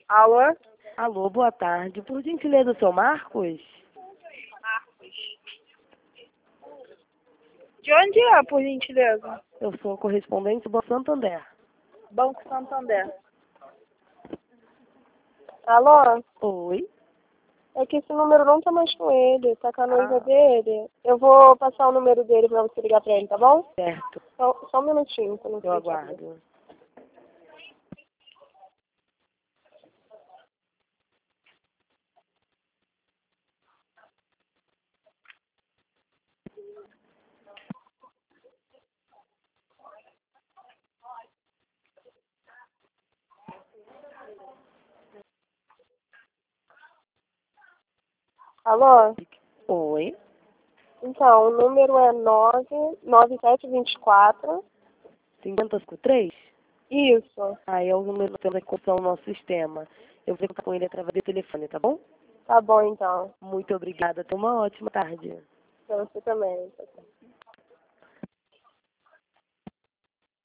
Alô? Alô, boa tarde. Por gentileza, o seu Marcos? De onde é, por gentileza? Eu sou correspondente do Banco Santander. Banco Santander. Alô? Oi? É que esse número não tá mais com ele, tá com a noiva dele. Eu vou passar o número dele pra você ligar pra ele, tá bom? Certo, Só um minutinho, que eu não eu sei te abrir. aguardo. Alô? Oi? Então, o número é 99724. 5053? Isso. Ah, é o número que temos aqui no nosso sistema. Eu vou contar com ele através do telefone, tá bom? Tá bom, então. Muito obrigada. Tenha uma ótima tarde. Pra você também.